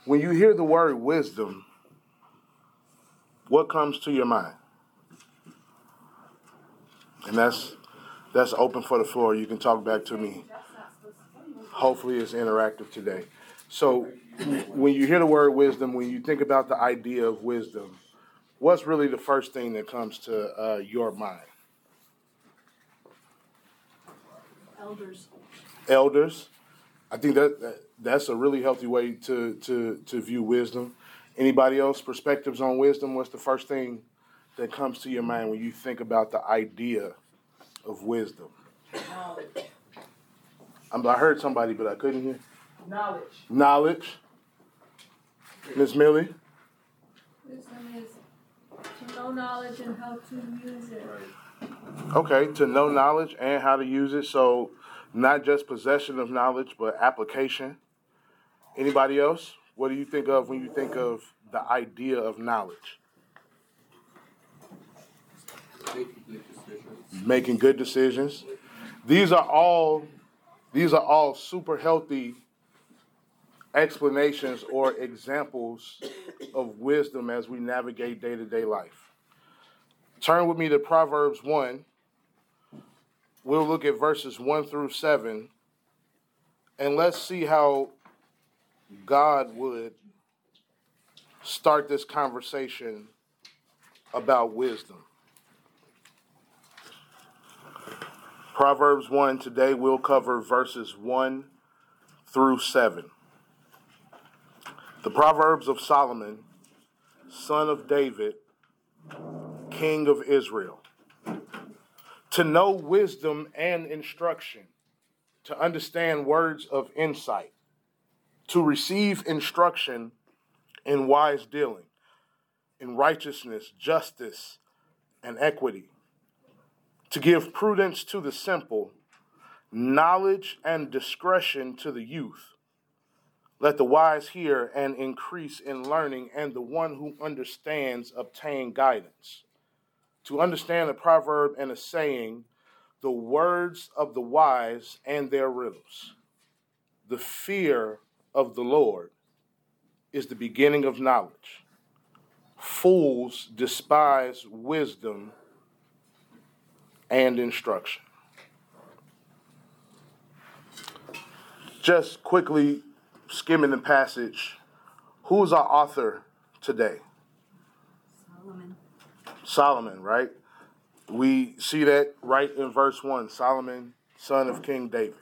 When you hear the word wisdom, what comes to your mind? And that's open for the floor. You can talk back to me. Hopefully it's interactive today. So when you hear the word wisdom, when you think about the idea of wisdom, what's really the first thing that comes to your mind? Elders. I think that's a really healthy way to view wisdom. Anybody else perspectives on wisdom? What's the first thing that comes to your mind when you think about the idea of wisdom? Knowledge. I heard somebody, but I couldn't hear. Knowledge. Knowledge. Ms. Millie? Wisdom is to know knowledge and how to use it. Okay, to know knowledge and how to use it. So not just possession of knowledge, but application. Anybody else? What do you think of when you think of the idea of knowledge? Making good decisions. These are all super healthy explanations or examples of wisdom as we navigate day-to-day life. Turn with me to Proverbs 1. We'll look at verses 1 through 7, and let's see how God would start this conversation about wisdom. Proverbs 1, today we'll cover verses 1 through 7. The Proverbs of Solomon, son of David, king of Israel. To know wisdom and instruction, to understand words of insight, to receive instruction in wise dealing, in righteousness, justice, and equity, to give prudence to the simple, knowledge and discretion to the youth. Let the wise hear and increase in learning, and the one who understands obtain guidance. To understand a proverb and a saying, the words of the wise and their riddles. The fear of the Lord is the beginning of knowledge. Fools despise wisdom and instruction. Just quickly skimming the passage, who's our author today? Solomon, right? We see that right in verse 1. Solomon, son of King David.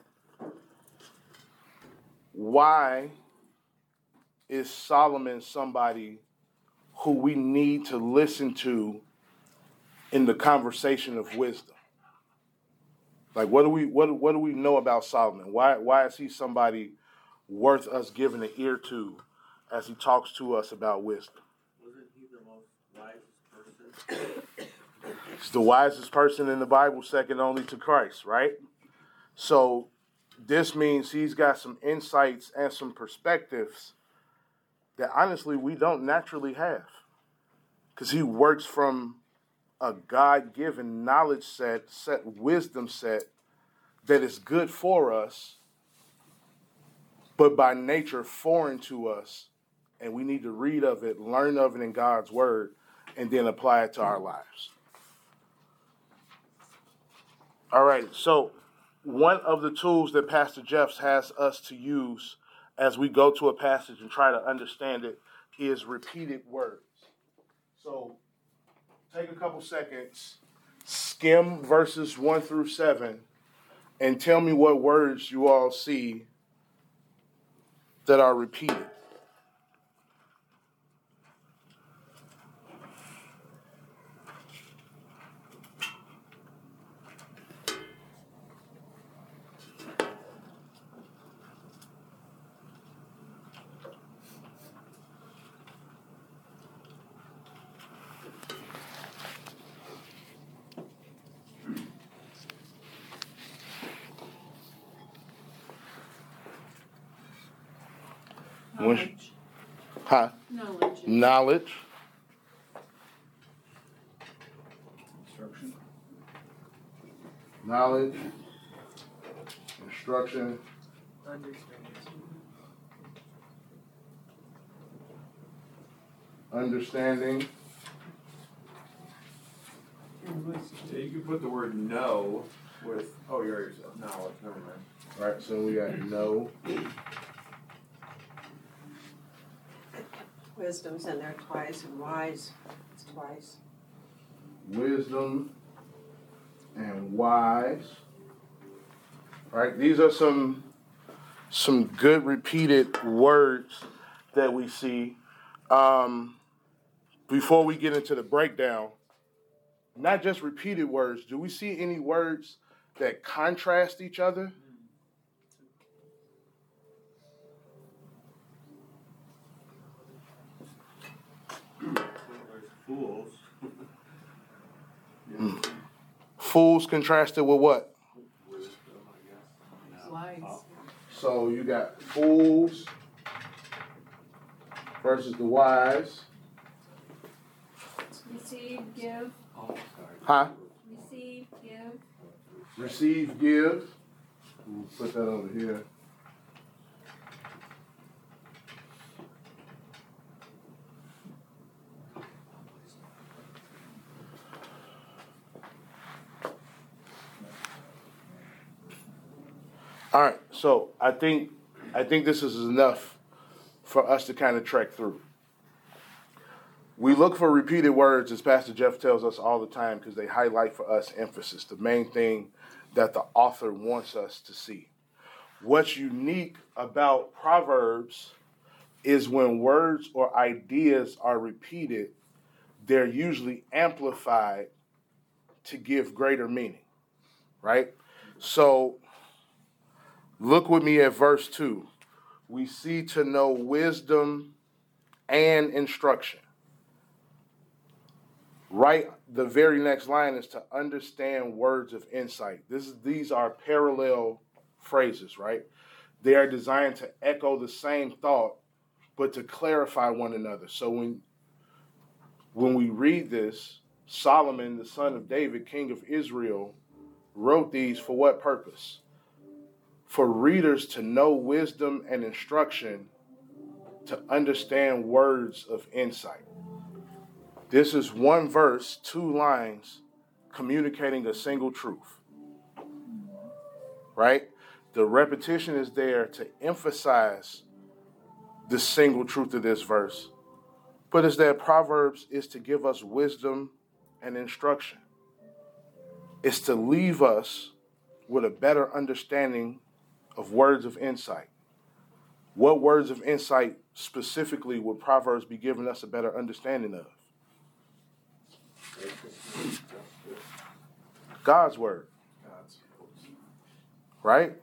Why is Solomon somebody who we need to listen to in the conversation of wisdom? Like, what do we know about Solomon? Why is he somebody worth us giving an ear to as he talks to us about wisdom? Wasn't he the most wisest person? He's the wisest person in the Bible, second only to Christ, right? So this means he's got some insights and some perspectives that honestly we don't naturally have, because he works from a God-given knowledge set, wisdom set that is good for us, but by nature foreign to us, and we need to read of it, learn of it in God's word, and then apply it to our lives. All right, so one of the tools that Pastor Jeffs has us to use as we go to a passage and try to understand it is repeated words. So take a couple seconds, skim verses 1 through 7, and tell me what words you all see that are repeated. Knowledge. Knowledge. Instruction. Knowledge. Instruction. Understanding. understanding. Yeah, you can put the word know with, you already said knowledge, never mind. Right, so we got know. Wisdom's in there twice, and wise is twice. Wisdom and wise. Right, these are some good repeated words that we see. Before we get into the breakdown, not just repeated words, do we see any words that contrast each other? There's fools. Fools contrasted with what? Wisdom, I guess. Wise. So you got fools versus the wise. Receive, give, Oh, sorry. Huh? receive, give. Receive, give. We'll put that over here. All right, so I think this is enough for us to kind of trek through. We look for repeated words, as Pastor Jeff tells us all the time, because they highlight for us emphasis, the main thing that the author wants us to see. What's unique about Proverbs is when words or ideas are repeated, they're usually amplified to give greater meaning, right? So look with me at verse 2. We see to know wisdom and instruction. Right, the very next line is to understand words of insight. These are parallel phrases, right? They are designed to echo the same thought, but to clarify one another. So when we read this, Solomon, the son of David, king of Israel, wrote these for what purpose? For readers to know wisdom and instruction, to understand words of insight. This is one verse, 2 lines, communicating a single truth. Right? The repetition is there to emphasize the single truth of this verse. But it's that Proverbs is to give us wisdom and instruction. It's to leave us with a better understanding of words of insight. What words of insight specifically would Proverbs be giving us a better understanding of? God's word. Right?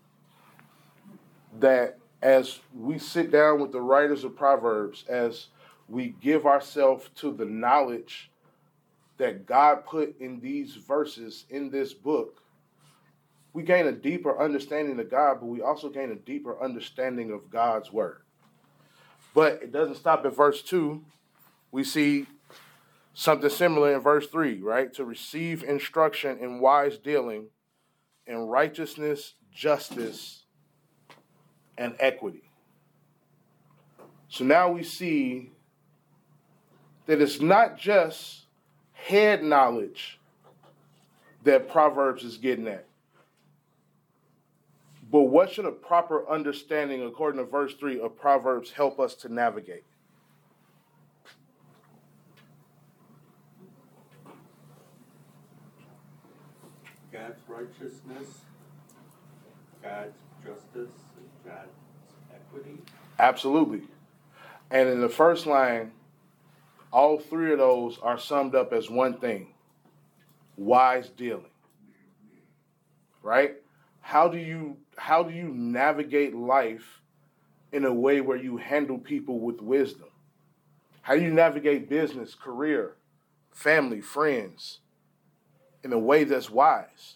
That as we sit down with the writers of Proverbs, as we give ourselves to the knowledge that God put in these verses in this book, we gain a deeper understanding of God, but we also gain a deeper understanding of God's word. But it doesn't stop at verse 2. We see something similar in verse 3, right? To receive instruction in wise dealing, in righteousness, justice, and equity. So now we see that it's not just head knowledge that Proverbs is getting at. But what should a proper understanding, according to verse 3, of Proverbs help us to navigate? God's righteousness, God's justice, and God's equity. Absolutely. And in the first line, all 3 of those are summed up as one thing: wise dealing. Right? How do you navigate life in a way where you handle people with wisdom? How do you navigate business, career, family, friends in a way that's wise?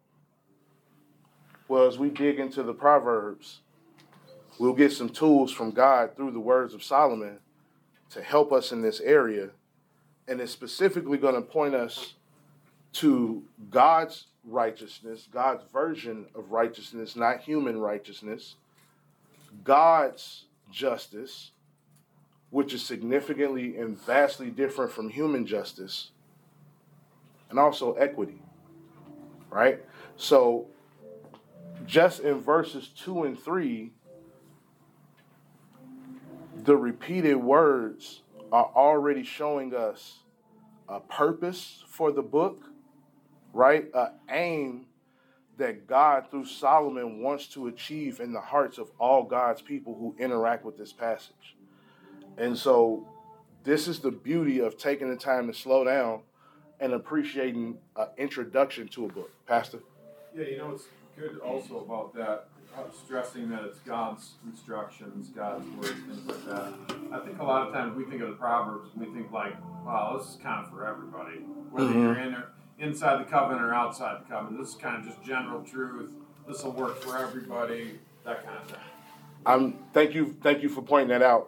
Well, as we dig into the Proverbs, we'll get some tools from God through the words of Solomon to help us in this area. And it's specifically going to point us to God's righteousness, God's version of righteousness, not human righteousness, God's justice, which is significantly and vastly different from human justice, and also equity, right? So just in verses 2 and 3, the repeated words are already showing us a purpose for the book, right? An aim that God, through Solomon, wants to achieve in the hearts of all God's people who interact with this passage. And so this is the beauty of taking the time to slow down and appreciating an introduction to a book. Pastor? Yeah, what's good also about that, stressing that it's God's instructions, God's words, things like that. I think a lot of times we think of the Proverbs and we think like, wow, this is kind of for everybody. Whether you're inside the covenant or outside the covenant, this is kind of just general truth. This will work for everybody, that kind of thing. Thank you for pointing that out.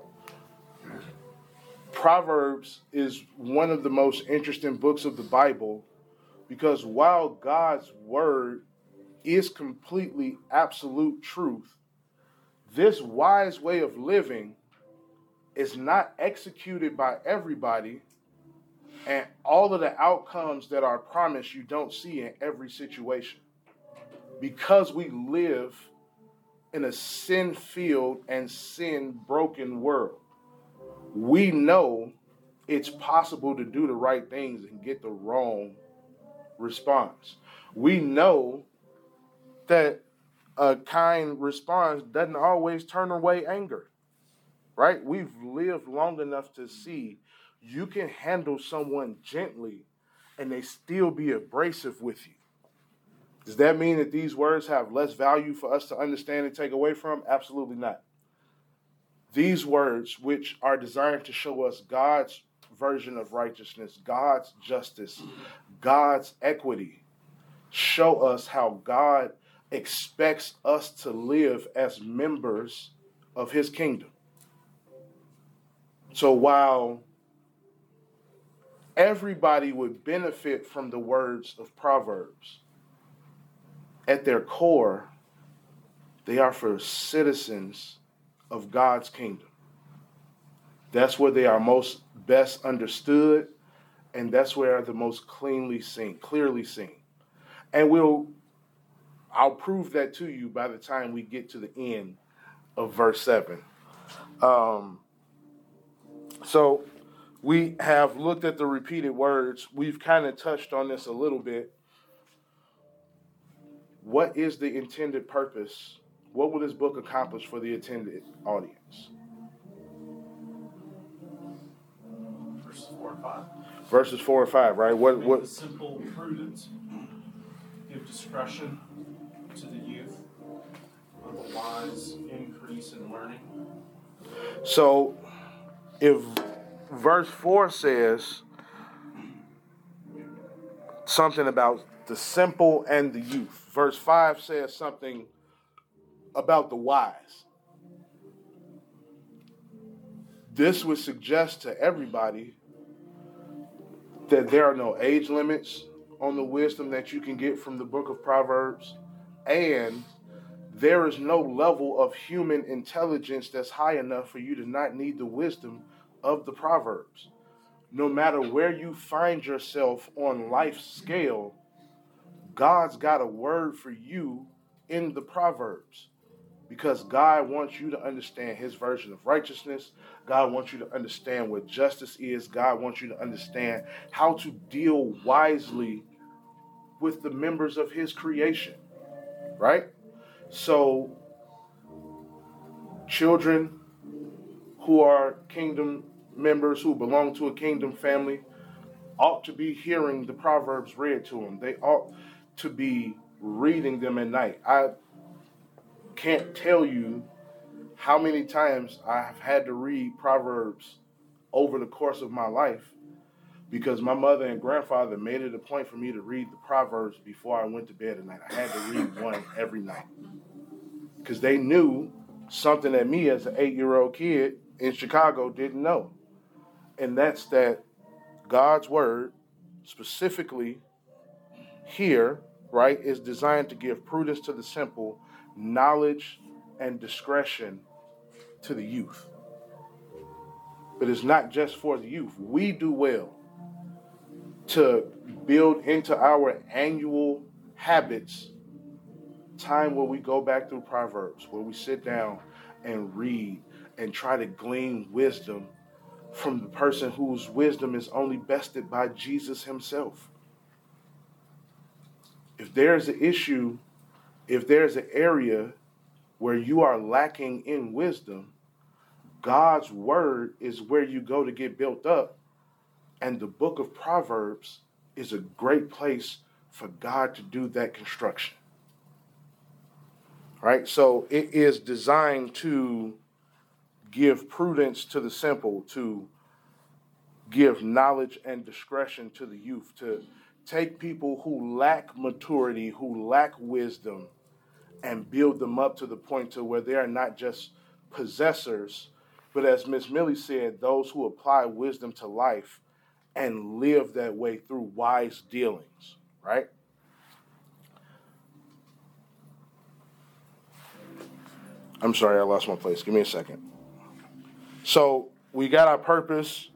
Proverbs is one of the most interesting books of the Bible because while God's word is completely absolute truth, this wise way of living is not executed by everybody, and all of the outcomes that are promised you don't see in every situation. Because we live in a sin-filled and sin-broken world, we know it's possible to do the right things and get the wrong response. We know that a kind response doesn't always turn away anger, right? We've lived long enough to see you can handle someone gently and they still be abrasive with you. Does that mean that these words have less value for us to understand and take away from? Absolutely not. These words, which are designed to show us God's version of righteousness, God's justice, God's equity, show us how God expects us to live as members of his kingdom. So while everybody would benefit from the words of Proverbs, at their core, they are for citizens of God's kingdom. That's where they are most best understood, and that's where they're most clearly seen. And I'll prove that to you by the time we get to the end of verse 7. So we have looked at the repeated words. We've kind of touched on this a little bit. What is the intended purpose? What will this book accomplish for the intended audience? Verses 4 and 5. Verses 4 and 5, right? Make the simple prudent, give discretion to the youth, and the wise increase in learning. So, if verse 4 says something about the simple and the youth, verse 5 says something about the wise. This would suggest to everybody that there are no age limits on the wisdom that you can get from the book of Proverbs, and there is no level of human intelligence that's high enough for you to not need the wisdom of the Proverbs. No matter where you find yourself on life's scale, God's got a word for you in the Proverbs, because God wants you to understand his version of righteousness. God wants you to understand what justice is. God wants you to understand how to deal wisely with the members of his creation, right? So children who are kingdom members, who belong to a kingdom family, ought to be hearing the Proverbs read to them. They ought to be reading them at night. I can't tell you how many times I've had to read Proverbs over the course of my life, because my mother and grandfather made it a point for me to read the Proverbs before I went to bed at night. I had to read one every night, because they knew something that me as an 8-year-old kid in Chicago didn't know. And that's that God's word, specifically here, right, is designed to give prudence to the simple, knowledge and discretion to the youth. But it's not just for the youth. We do well to build into our annual habits time where we go back through Proverbs, where we sit down and read and try to glean wisdom from the person whose wisdom is only bested by Jesus himself. If there's an issue, if there's an area where you are lacking in wisdom, God's word is where you go to get built up. And the book of Proverbs is a great place for God to do that construction. Right? So it is designed to give prudence to the simple, to give knowledge and discretion to the youth, to take people who lack maturity, who lack wisdom, and build them up to the point to where they are not just possessors, but as Miss Millie said, those who apply wisdom to life and live that way through wise dealings, right? I'm sorry, I lost my place. Give me a second. So we got our purpose.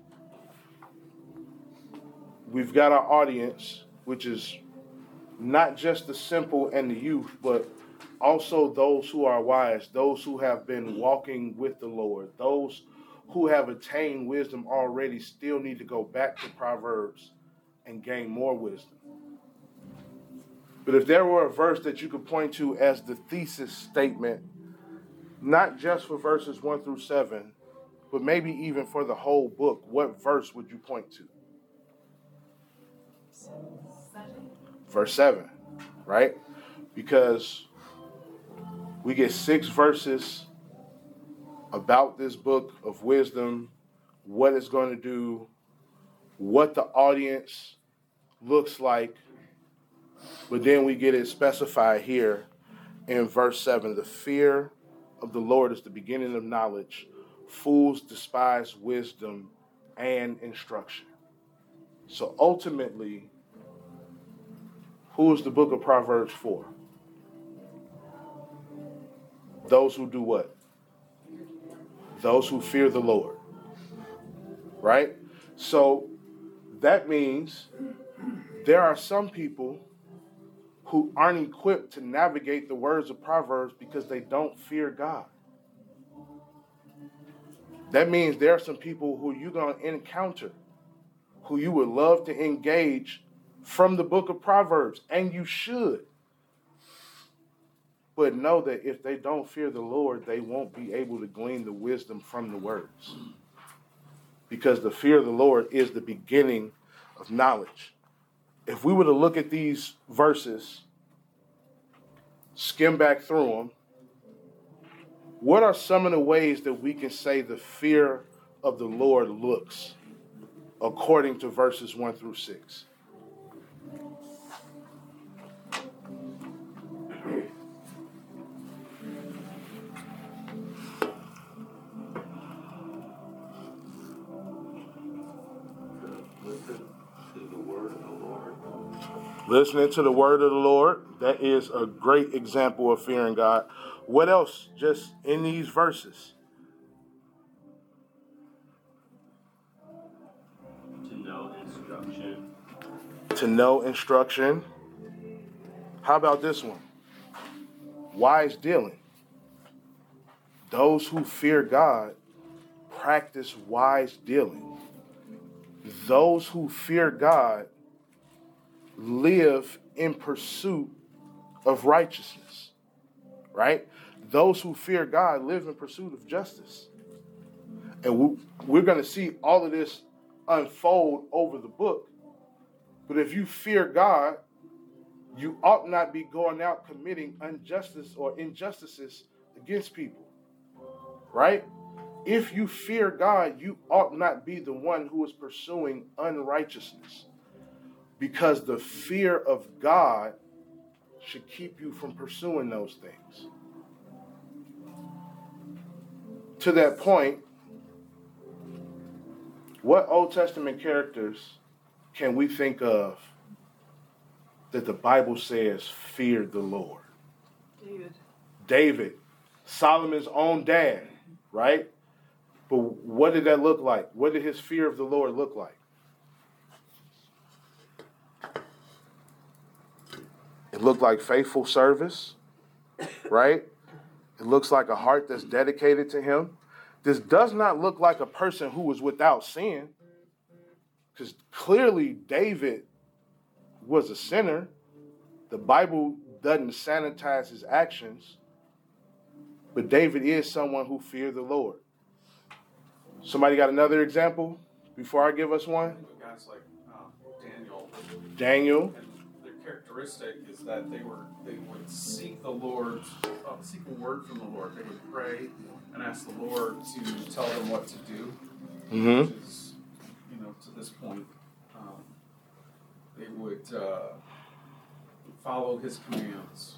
We've got our audience, which is not just the simple and the youth, but also those who are wise, those who have been walking with the Lord, those who have attained wisdom already still need to go back to Proverbs and gain more wisdom. But if there were a verse that you could point to as the thesis statement, not just for verses 1 through 7, but maybe even for the whole book, what verse would you point to? Verse 7, right? Because we get 6 verses about this book of wisdom, what it's going to do, what the audience looks like, but then we get it specified here in verse 7. The fear of the Lord is the beginning of knowledge. Fools despise wisdom and instruction. So ultimately, who is the book of Proverbs for? Those who do what? Those who fear the Lord. Right? So that means there are some people who aren't equipped to navigate the words of Proverbs because they don't fear God. That means there are some people who you're going to encounter, who you would love to engage from the book of Proverbs, and you should. But know that if they don't fear the Lord, they won't be able to glean the wisdom from the words. Because the fear of the Lord is the beginning of knowledge. If we were to look at these verses, skim back through them, what are some of the ways that we can say the fear of the Lord looks according to verses 1 through 6? Listening to the word of the Lord, that is a great example of fearing God. What else just in these verses? To know instruction. To know instruction. How about this one? Wise dealing. Those who fear God practice wise dealing. Those who fear God live in pursuit of righteousness, right? Those who fear God live in pursuit of justice. And we're going to see all of this unfold over the book. But if you fear God, you ought not be going out committing injustice or injustices against people, right? If you fear God, you ought not be the one who is pursuing unrighteousness. Because the fear of God should keep you from pursuing those things. To that point, what Old Testament characters can we think of that the Bible says feared the Lord? David. David, Solomon's own dad, right? But what did that look like? What did his fear of the Lord look like? It looked like faithful service, right? It looks like a heart that's dedicated to him. This does not look like a person who was without sin, because clearly David was a sinner. The Bible doesn't sanitize his actions, but David is someone who feared the Lord. Somebody got another example before I give us one? Guys like Daniel. and their characteristic is that they would seek the Lord, seek a word from the Lord. They would pray and ask the Lord to tell them what to do. Mm-hmm. Which is, to this point, they would follow his commands.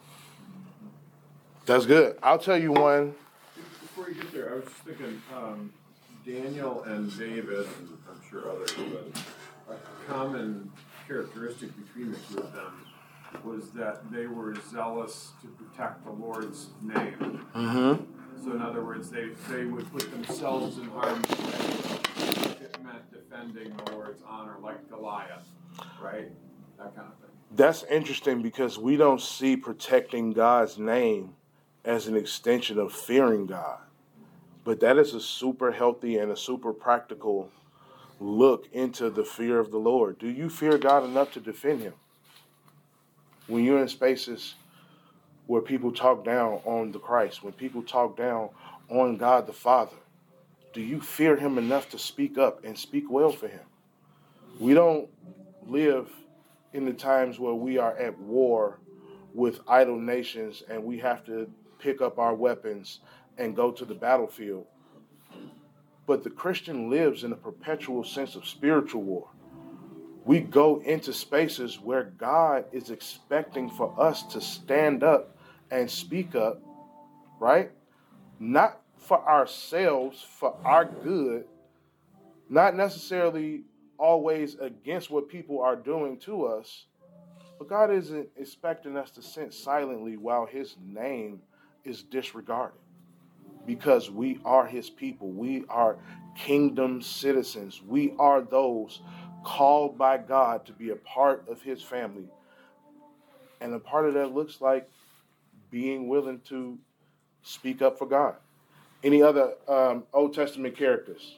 That's good. I'll tell you one. Before you get there, I was just thinking Daniel and David, and I'm sure others, but a common characteristic between the two of them was that they were zealous to protect the Lord's name. Mm-hmm. So in other words, they would put themselves in harm's way if it meant defending the Lord's honor, like Goliath, right? That kind of thing. That's interesting because we don't see protecting God's name as an extension of fearing God. But that is a super healthy and a super practical look into the fear of the Lord. Do you fear God enough to defend him? When you're in spaces where people talk down on the Christ, when people talk down on God the Father, do you fear him enough to speak up and speak well for him? We don't live in the times where we are at war with idol nations and we have to pick up our weapons and go to the battlefield. But the Christian lives in a perpetual sense of spiritual war. We go into spaces where God is expecting for us to stand up and speak up, right? Not for ourselves, for our good, not necessarily always against what people are doing to us, but God isn't expecting us to sit silently while his name is disregarded, because we are his people. We are kingdom citizens. We are those called by God to be a part of his family. And a part of that looks like being willing to speak up for God. Any other Old Testament characters?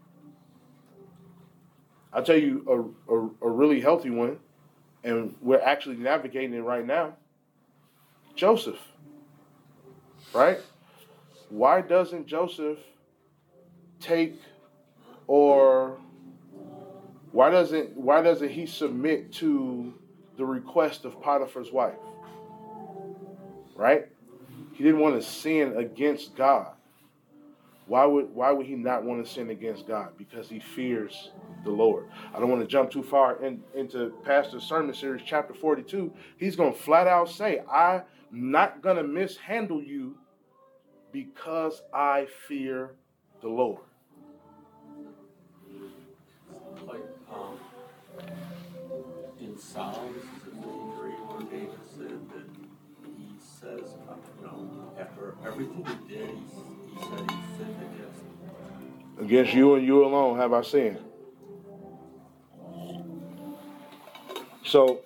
I'll tell you a really healthy one, and we're actually navigating it right now. Joseph, right? Why doesn't Joseph take, or why doesn't he submit to the request of Potiphar's wife? Right? He didn't want to sin against God. Why would he not want to sin against God? Because he fears the Lord. I don't want to jump too far into Pastor's sermon series, chapter 42. He's going to flat out say, I'm not going to mishandle you because I fear the Lord. Like in Psalms, where David said that he says, after everything he did, he said he sinned Against you and you alone have I sinned. So,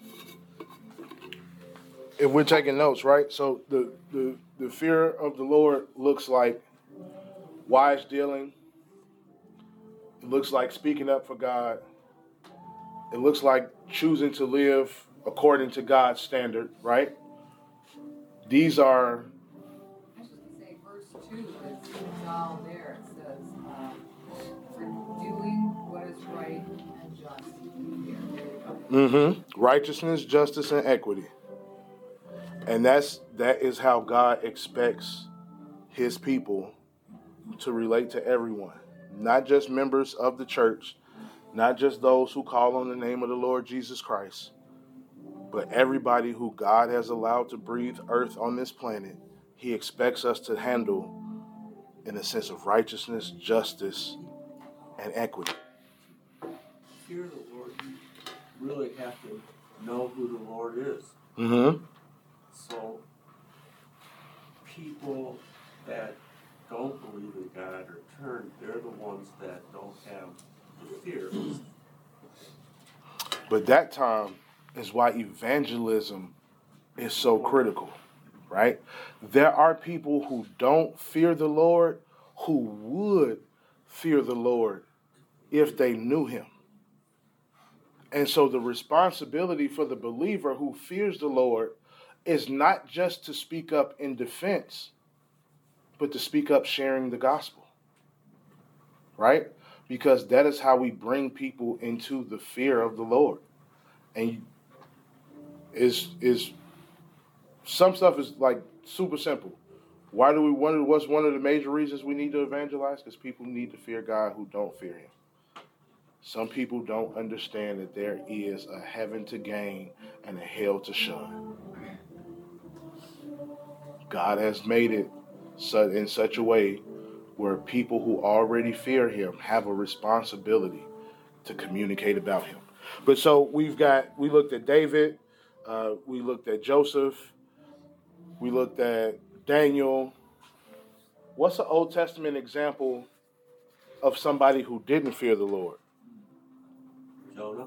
if we're taking notes, right? So the fear of the Lord looks like wise dealing. It looks like speaking up for God. It looks like choosing to live according to God's standard, right? These are... I was just going to say, verse 2, it's all there. It says, for doing what is right and just. There you go. Righteousness, justice, and equity. And that is how God expects his people to relate to everyone. Not just members of the church, not just those who call on the name of the Lord Jesus Christ, but everybody who God has allowed to breathe earth on this planet. He expects us to handle in a sense of righteousness, justice, and equity. Fear of the Lord, you really have to know who the Lord is. Mm-hmm. So people that don't believe in God or turn, they're the ones that don't have the fear. But that time is why evangelism is so critical, right? There are people who don't fear the Lord who would fear the Lord if they knew him. And so the responsibility for the believer who fears the Lord is not just to speak up in defense, but to speak up sharing the gospel, right? Because that is how we bring people into the fear of the Lord. And is some stuff is like super simple. Why do we wonder what's one of the major reasons we need to evangelize? Because people need to fear God who don't fear him. Some people don't understand that there is a heaven to gain and a hell to shun. God has made it in such a way where people who already fear him have a responsibility to communicate about him. But so we looked at David, we looked at Joseph, we looked at Daniel. What's an Old Testament example of somebody who didn't fear the Lord? Jonah?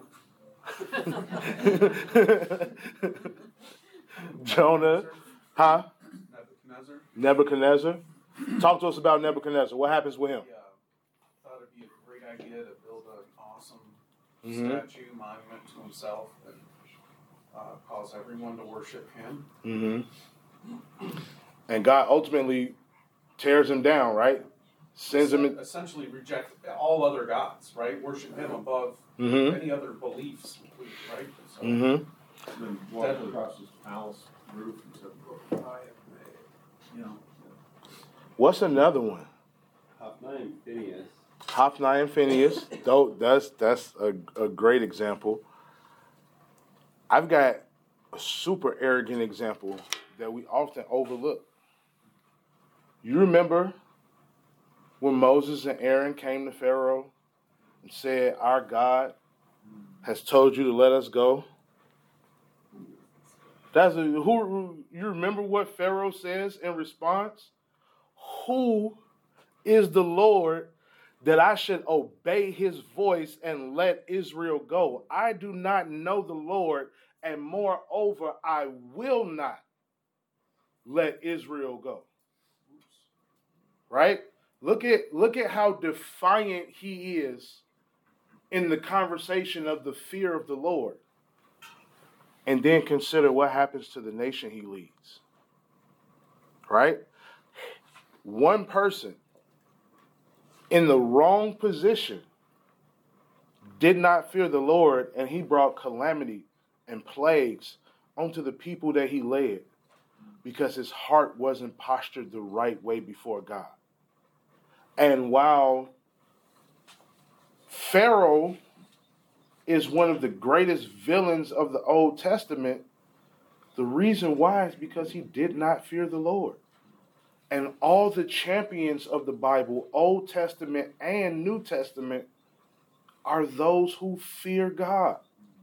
Jonah, huh? Nebuchadnezzar. Nebuchadnezzar. Talk to us about Nebuchadnezzar. What happens with him? Yeah, thought it'd be a great idea to build an awesome Mm-hmm. statue, monument to himself, and cause everyone to worship him. Mm-hmm. And God ultimately tears him down, right? Sends him in. Essentially reject all other gods, right? Worship him above Mm-hmm. any other beliefs, right? So, Mm-hmm. And then walked across his palace roof and said, "Look, I have made." You know. What's another one? Hophni and Phineas. Hophni and Phineas. Though that's a great example. I've got a super arrogant example that we often overlook. You remember when Moses and Aaron came to Pharaoh and said, "Our God has told you to let us go"? You remember what Pharaoh says in response? Who is the Lord that I should obey his voice and let Israel go? I do not know the Lord, and moreover, I will not let Israel go. Right? Look at how defiant he is in the conversation of the fear of the Lord. And then consider what happens to the nation he leads. Right? One person in the wrong position did not fear the Lord, and he brought calamity and plagues onto the people that he led because his heart wasn't postured the right way before God. And while Pharaoh is one of the greatest villains of the Old Testament, the reason why is because he did not fear the Lord. And all the champions of the Bible, Old Testament and New Testament, are those who fear God.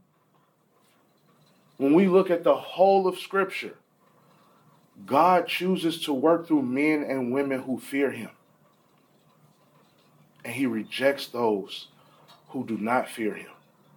When we look at the whole of Scripture, God chooses to work through men and women who fear him. And he rejects those who do not fear him.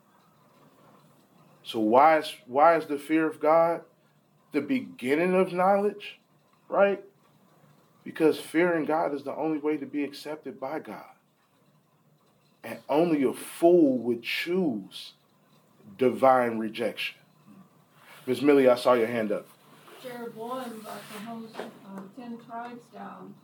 So why is the fear of God the beginning of knowledge, right? Because fearing God is the only way to be accepted by God. And only a fool would choose divine rejection. Ms. Millie, I saw your hand up. Jeroboam brought the whole 10 tribes down.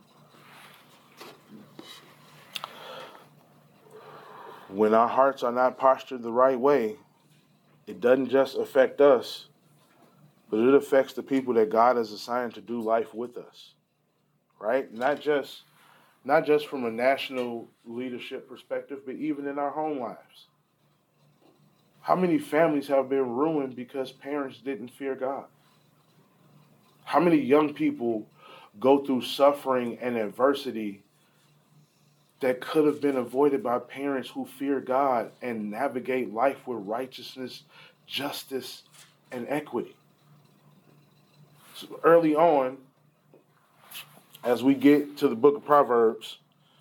When our hearts are not postured the right way, it doesn't just affect us, but it affects the people that God has assigned to do life with us. Right? Not just from a national leadership perspective, but even in our home lives. How many families have been ruined because parents didn't fear God? How many young people go through suffering and adversity that could have been avoided by parents who fear God and navigate life with righteousness, justice, and equity? So early on, as we get to the book of Proverbs,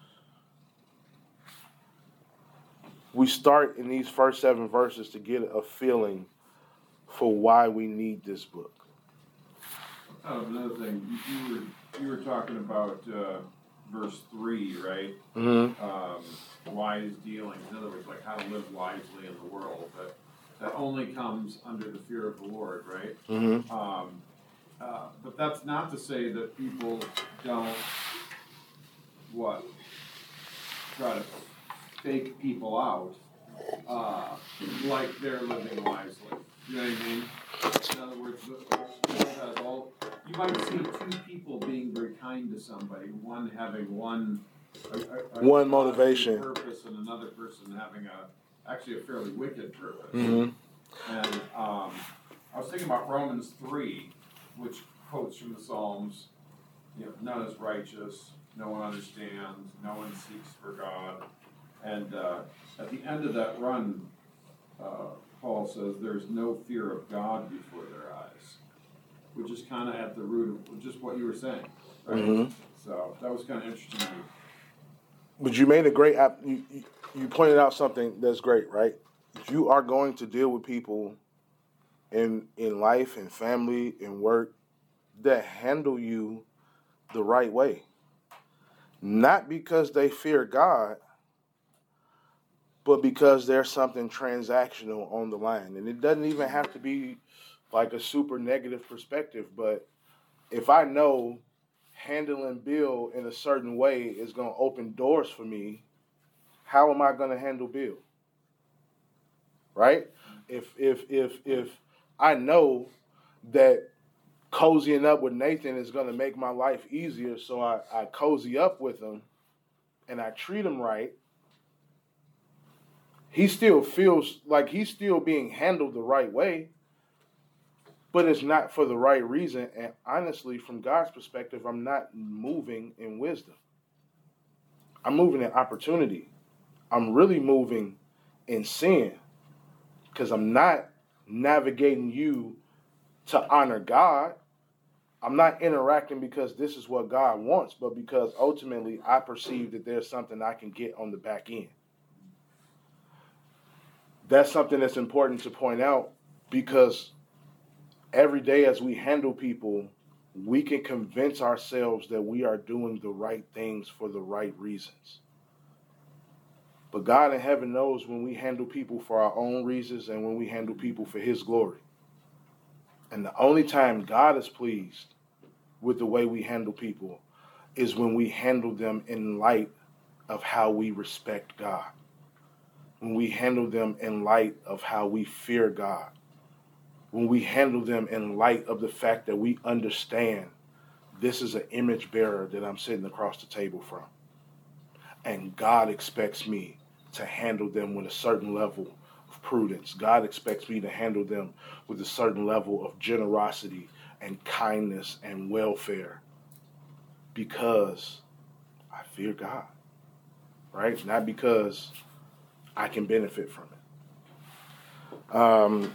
we start in these first 7 verses to get a feeling for why we need this book. Another thing, you were talking about verse 3, right? Mm-hmm. Wise dealings. In other words, like how to live wisely in the world. That only comes under the fear of the Lord, right? Mm-hmm. But that's not to say that people don't try to fake people out like they're living wisely. You know what I mean? In other words, you might see 2 people being very kind to somebody, one having one motivation purpose, and another person having actually a fairly wicked purpose. Mm-hmm. And I was thinking about Romans 3, which quotes from the Psalms. None is righteous, no one understands, no one seeks for God. And at the end of that run, Paul says there's no fear of God before their eyes, which is kind of at the root of just what you were saying, right? Mm-hmm. So that was kind of interesting to me. But you made a great you pointed out something that's great, right? If you are going to deal with people in life and family and work that handle you the right way, not because they fear God, but because there's something transactional on the line. And it doesn't even have to be like a super negative perspective, but if I know handling Bill in a certain way is going to open doors for me, how am I going to handle Bill? Right? If I know that cozying up with Nathan is going to make my life easier, so I cozy up with him and I treat him right, he still feels like he's still being handled the right way, but it's not for the right reason. And honestly, from God's perspective, I'm not moving in wisdom. I'm moving in opportunity. I'm really moving in sin because I'm not navigating you to honor God. I'm not interacting because this is what God wants, but because ultimately I perceive that there's something I can get on the back end. That's something that's important to point out because every day as we handle people, we can convince ourselves that we are doing the right things for the right reasons. But God in heaven knows when we handle people for our own reasons and when we handle people for His glory. And the only time God is pleased with the way we handle people is when we handle them in light of how we respect God. When we handle them in light of how we fear God. When we handle them in light of the fact that we understand this is an image bearer that I'm sitting across the table from. And God expects me to handle them with a certain level of prudence. God expects me to handle them with a certain level of generosity and kindness and welfare because I fear God, right? Not because I can benefit from it.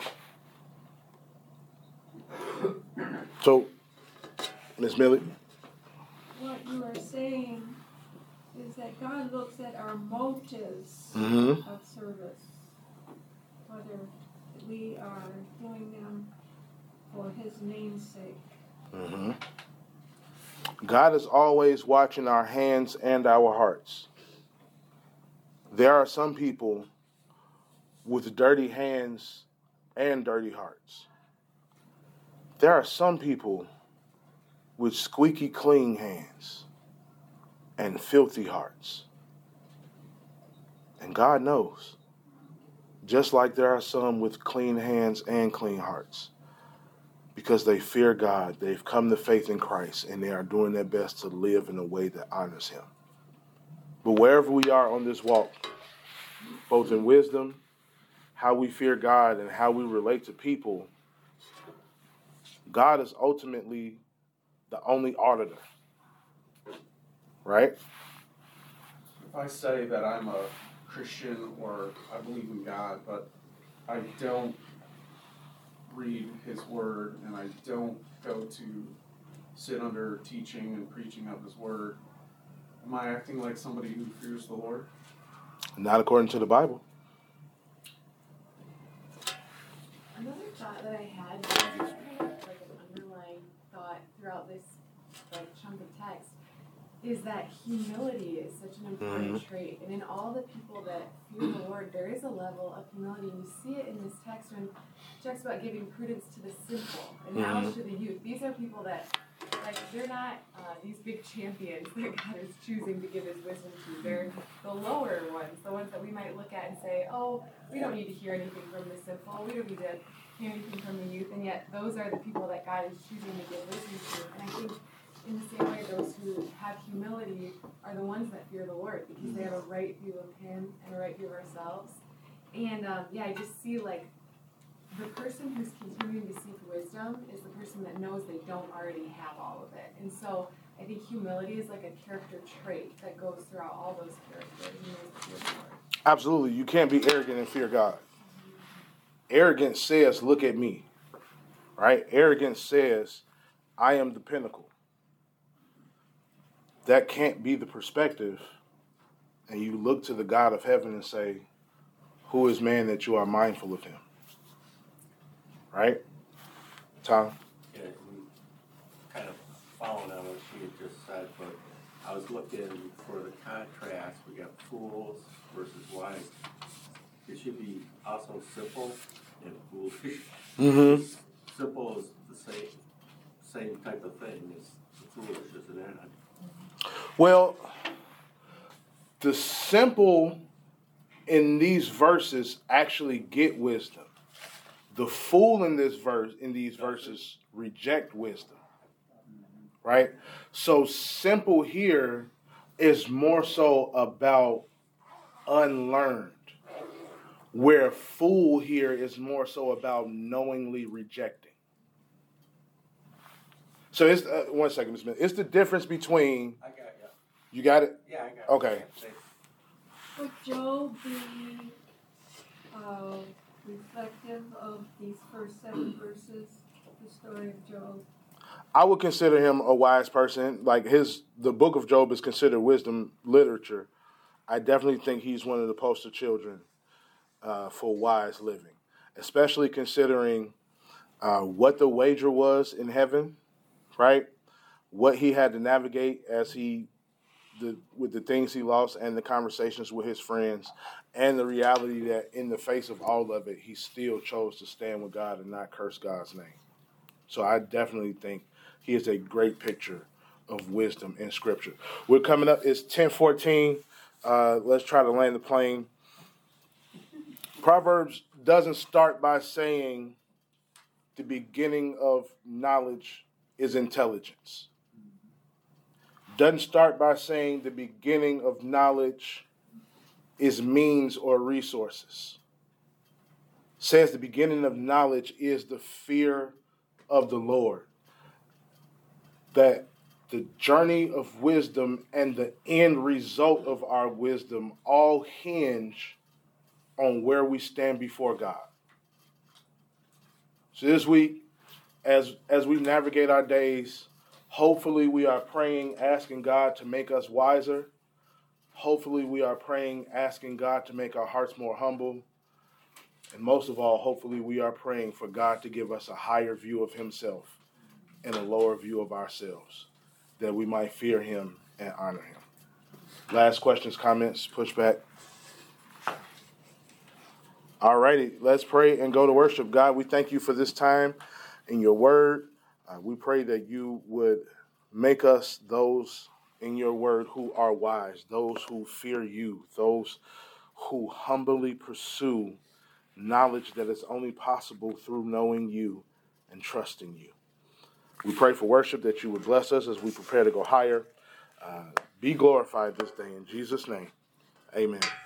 So, Ms. Millie? What you are saying is that God looks at our motives Mm-hmm. of service, whether we are doing them for His name's sake. Mm-hmm. God is always watching our hands and our hearts. There are some people with dirty hands and dirty hearts. There are some people with squeaky clean hands and filthy hearts. And God knows. Just like there are some with clean hands and clean hearts. Because they fear God, they've come to faith in Christ, and they are doing their best to live in a way that honors Him. But wherever we are on this walk, both in wisdom, how we fear God, and how we relate to people, God is ultimately the only auditor. Right? If I say that I'm a Christian or I believe in God, but I don't read His Word and I don't go to sit under teaching and preaching of His Word, am I acting like somebody who fears the Lord? Not according to the Bible. Another thought that I had, kind of like an underlying thought throughout this chunk of text, is that humility is such an important trait. And in all the people that fear the Lord, there is a level of humility. And you see it in this text when it talks about giving prudence to the simple and knowledge to the youth. These are people that, they're not these big champions that God is choosing to give His wisdom to. They're the lower ones, the ones that we might look at and say, oh, we don't need to hear anything from the simple. We don't need to hear anything from the youth. And yet those are the people that God is choosing to give wisdom to. And I think in the same way, those who have humility are the ones that fear the Lord because they have a right view of Him and a right view of ourselves. And I just see the person who's continuing to seek wisdom is the person that knows they don't already have all of it. And so I think humility is like a character trait that goes throughout all those characters and those that fear the Lord. Absolutely. You can't be arrogant and fear God. Arrogance says, look at me. Right? Arrogance says, I am the pinnacle. That can't be the perspective. And you look to the God of heaven and say, who is man that you are mindful of him? Right? Tom? Yeah, kind of following on what she had just said, but I was looking for the contrast. We got fools versus wise. It should be also simple and foolish. Mm-hmm. Simple is the same type of thing as foolish, isn't it? Well, the simple in these verses actually get wisdom. The fool in these verses reject wisdom. Right? So simple here is more so about unlearned, where fool here is more so about knowingly rejecting. So it's 1 second, Ms. Smith. It's the difference between. I got you. You got it? Yeah, I got it. Okay. Would Job be reflective of these first 7 verses, the story of Job? I would consider him a wise person. Like the book of Job is considered wisdom literature. I definitely think he's one of the poster children for wise living, especially considering what the wager was in heaven, right? What he had to navigate with the things he lost and the conversations with his friends and the reality that in the face of all of it, he still chose to stand with God and not curse God's name. So I definitely think he is a great picture of wisdom in Scripture. We're coming up. It's 10:14. Let's try to land the plane. Proverbs doesn't start by saying the beginning of knowledge is intelligence. Doesn't start by saying the beginning of knowledge is means or resources. Says the beginning of knowledge is the fear of the Lord. That the journey of wisdom and the end result of our wisdom all hinge on where we stand before God. So this week, as we navigate our days, hopefully we are praying, asking God to make us wiser. Hopefully we are praying, asking God to make our hearts more humble. And most of all, hopefully we are praying for God to give us a higher view of himself and a lower view of ourselves, that we might fear him and honor him. Last questions, comments, pushback. All righty, let's pray and go to worship. God, we thank you for this time in your word. We pray that you would make us those in your word who are wise, those who fear you, those who humbly pursue knowledge that is only possible through knowing you and trusting you. We pray for worship that you would bless us as we prepare to go higher. Be glorified this day in Jesus' name. Amen.